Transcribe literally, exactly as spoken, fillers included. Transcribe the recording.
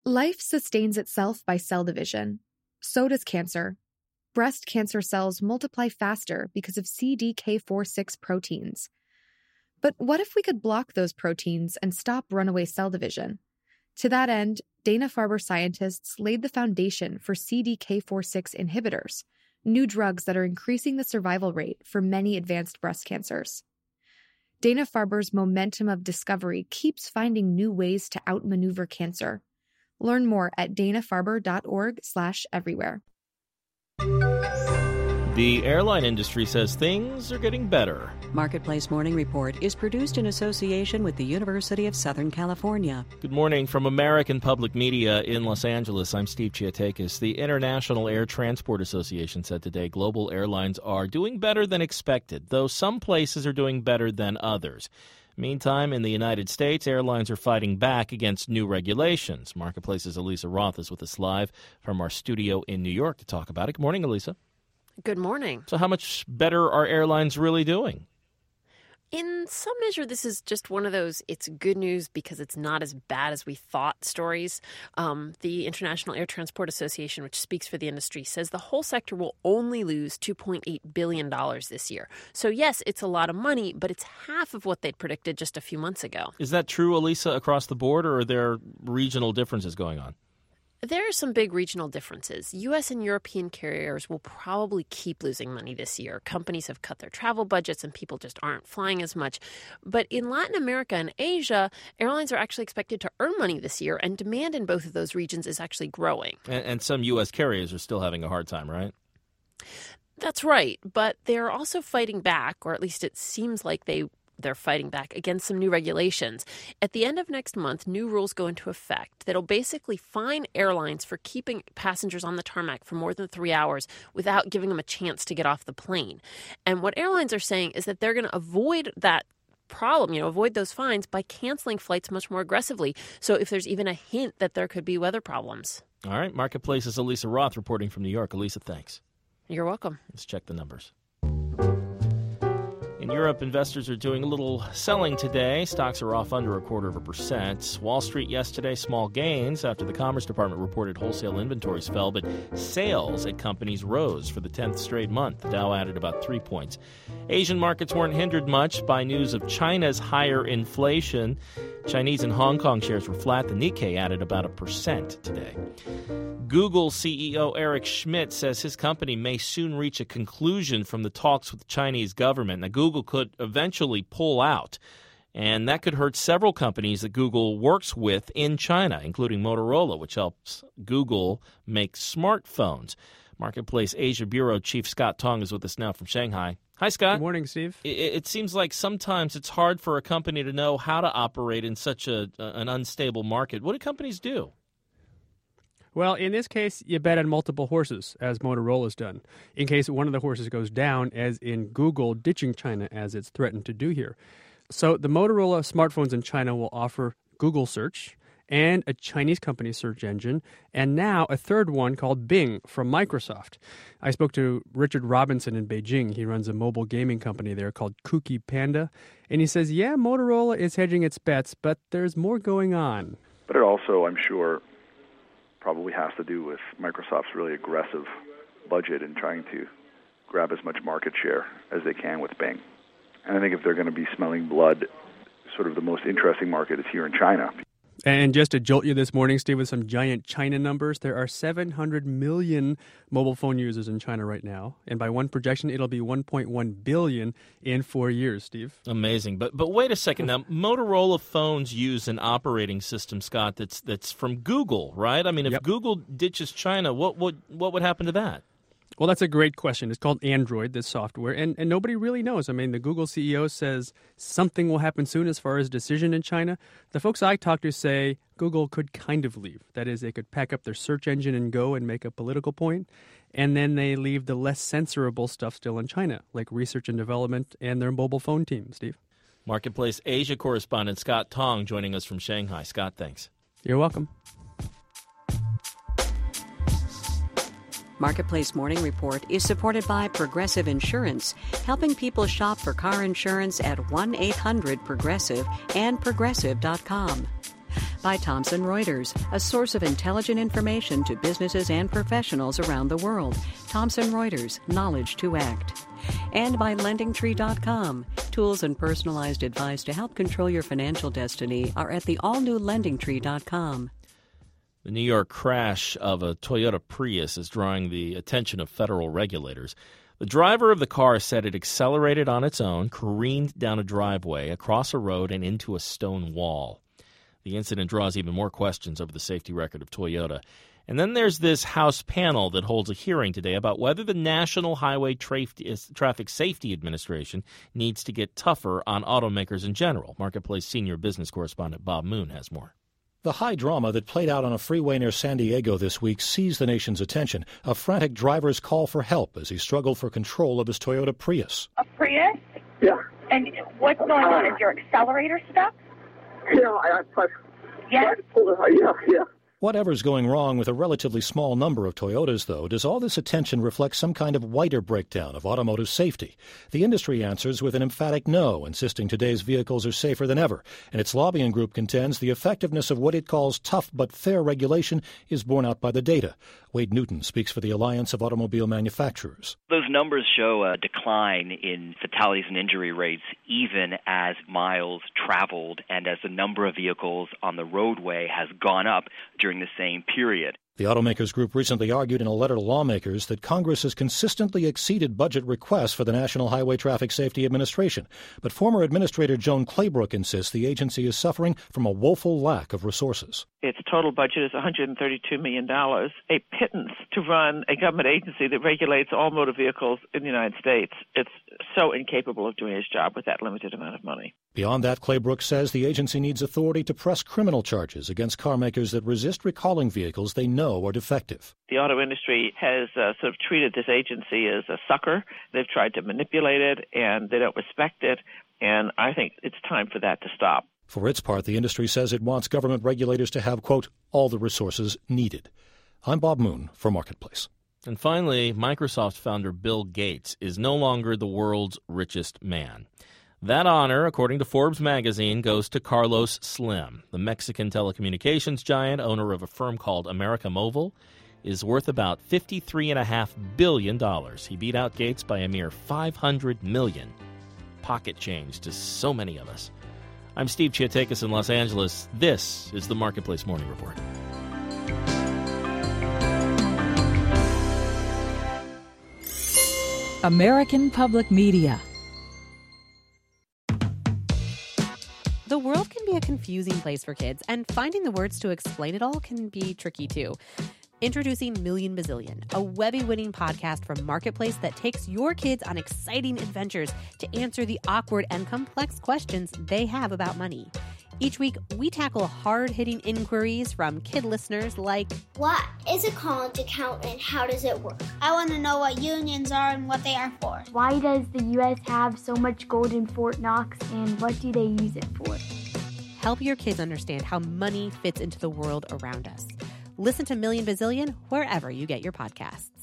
Life sustains itself by cell division. So does cancer. Breast cancer cells multiply faster because of C D K four six proteins. But what if we could block those proteins and stop runaway cell division? To that end, Dana-Farber scientists laid the foundation for C D K four six inhibitors, new drugs that are increasing the survival rate for many advanced breast cancers. Dana-Farber's momentum of discovery keeps finding new ways to outmaneuver cancer. Learn more at dana-farber.org slash everywhere. The airline industry says things are getting better. Marketplace Morning Report is produced in association with the University of Southern California. Good morning from American Public Media in Los Angeles. I'm Steve Chiatakis. The International Air Transport Association said today global airlines are doing better than expected, though some places are doing better than others. Meantime, in the United States, airlines are fighting back against new regulations. Marketplace's Elisa Roth is with us live from our studio in New York to talk about it. Good morning, Elisa. Good morning. So how much better are airlines really doing? In some measure, this is just one of those it's good news because it's not as bad as we thought stories. Um, the International Air Transport Association, which speaks for the industry, says the whole sector will only lose two point eight billion dollars this year. So yes, it's a lot of money, but it's half of what they'd predicted just a few months ago. Is that true, Elisa, across the board, or are there regional differences going on? There are some big regional differences. U S and European carriers will probably keep losing money this year. Companies have cut their travel budgets and people just aren't flying as much. But in Latin America and Asia, airlines are actually expected to earn money this year, and demand in both of those regions is actually growing. And, and some U S carriers are still having a hard time, right? That's right. But they're also fighting back, or at least it seems like they They're fighting back against some new regulations. At the end of next month, new rules go into effect that'll basically fine airlines for keeping passengers on the tarmac for more than three hours without giving them a chance to get off the plane. And what airlines are saying is that they're going to avoid that problem, you know, avoid those fines by canceling flights much more aggressively. So if there's even a hint that there could be weather problems. All right. Marketplace's Elisa Roth reporting from New York. Elisa, thanks. You're welcome. Let's check the numbers. In Europe, investors are doing a little selling today. Stocks are off under a quarter of a percent. Wall Street yesterday, small gains after the Commerce Department reported wholesale inventories fell, but sales at companies rose for the tenth straight month. The Dow added about three points. Asian markets weren't hindered much by news of China's higher inflation. Chinese and Hong Kong shares were flat. The Nikkei added about a percent today. Google C E O Eric Schmidt says his company may soon reach a conclusion from the talks with the Chinese government. Now, Google could eventually pull out, and that could hurt several companies that Google works with in China, including Motorola, which helps Google make smartphones. Marketplace Asia Bureau Chief Scott Tong is with us now from Shanghai. Hi, Scott. Good morning, Steve. It, it seems like sometimes it's hard for a company to know how to operate in such a, an unstable market. What do companies do? Well, in this case, you bet on multiple horses, as Motorola's done, in case one of the horses goes down, as in Google ditching China, as it's threatened to do here. So the Motorola smartphones in China will offer Google Search and a Chinese company search engine, and now a third one called Bing from Microsoft. I spoke to Richard Robinson in Beijing. He runs a mobile gaming company there called Cookie Panda, and he says, yeah, Motorola is hedging its bets, but there's more going on. But it also, I'm sure, probably has to do with Microsoft's really aggressive budget in trying to grab as much market share as they can with Bing. And I think if they're going to be smelling blood, sort of the most interesting market is here in China. And just to jolt you this morning, Steve, with some giant China numbers, there are seven hundred million mobile phone users in China right now. And by one projection, it'll be one point one billion in four years, Steve. Amazing. But but wait a second now. Motorola phones use an operating system, Scott, that's that's from Google, right? I mean, if Yep. Google ditches China, what would what would happen to that? Well, that's a great question. It's called Android, this software, and, and nobody really knows. I mean, the Google C E O says something will happen soon as far as decision in China. The folks I talked to say Google could kind of leave. That is, they could pack up their search engine and go and make a political point, and then they leave the less censorable stuff still in China, like research and development and their mobile phone team, Steve. Marketplace Asia correspondent Scott Tong joining us from Shanghai. Scott, thanks. You're welcome. Marketplace Morning Report is supported by Progressive Insurance, helping people shop for car insurance at one eight hundred progressive and progressive dot com. by Thomson Reuters, a source of intelligent information to businesses and professionals around the world. Thomson Reuters, knowledge to act. And by lending tree dot com. Tools and personalized advice to help control your financial destiny are at the all-new lending tree dot com. The New York crash of a Toyota Prius is drawing the attention of federal regulators. The driver of the car said it accelerated on its own, careened down a driveway, across a road, and into a stone wall. The incident draws even more questions over the safety record of Toyota. And then there's this House panel that holds a hearing today about whether the National Highway Traf- Traffic Safety Administration needs to get tougher on automakers in general. Marketplace senior business correspondent Bob Moon has more. The high drama that played out on a freeway near San Diego this week seized the nation's attention. A frantic driver's call for help as he struggled for control of his Toyota Prius. A Prius? Yeah. And what's going on? Is your accelerator stuck? Yeah, I, I, I yes? tried to pull it out. Yeah, yeah. Whatever's going wrong with a relatively small number of Toyotas, though, does all this attention reflect some kind of wider breakdown of automotive safety? The industry answers with an emphatic no, insisting today's vehicles are safer than ever. And its lobbying group contends the effectiveness of what it calls tough but fair regulation is borne out by the data. Wade Newton speaks for the Alliance of Automobile Manufacturers. Those numbers show a decline in fatalities and injury rates even as miles traveled and as the number of vehicles on the roadway has gone up during the same period. The automakers group recently argued in a letter to lawmakers that Congress has consistently exceeded budget requests for the National Highway Traffic Safety Administration. But former Administrator Joan Claybrook insists the agency is suffering from a woeful lack of resources. Its total budget is one hundred thirty-two million dollars, a pittance to run a government agency that regulates all motor vehicles in the United States. It's so incapable of doing its job with that limited amount of money. Beyond that, Claybrook says the agency needs authority to press criminal charges against car makers that resist recalling vehicles they know are defective. The auto industry has uh, sort of treated this agency as a sucker. They've tried to manipulate it, and they don't respect it, and I think it's time for that to stop. For its part, the industry says it wants government regulators to have, quote, all the resources needed. I'm Bob Moon for Marketplace. And finally, Microsoft founder Bill Gates is no longer the world's richest man. That honor, according to Forbes magazine, goes to Carlos Slim. The Mexican telecommunications giant, owner of a firm called América Móvil, is worth about fifty-three point five billion dollars. He beat out Gates by a mere five hundred million dollars. Pocket change to so many of us. I'm Steve Chiatakis in Los Angeles. This is the Marketplace Morning Report. American Public Media. The world can be a confusing place for kids, and finding the words to explain it all can be tricky too. Introducing Million Bazillion, a Webby-winning podcast from Marketplace that takes your kids on exciting adventures to answer the awkward and complex questions they have about money. Each week, we tackle hard-hitting inquiries from kid listeners like, what is a college account and how does it work? I want to know what unions are and what they are for. Why does the U S have so much gold in Fort Knox and what do they use it for? Help your kids understand how money fits into the world around us. Listen to Million Bazillion wherever you get your podcasts.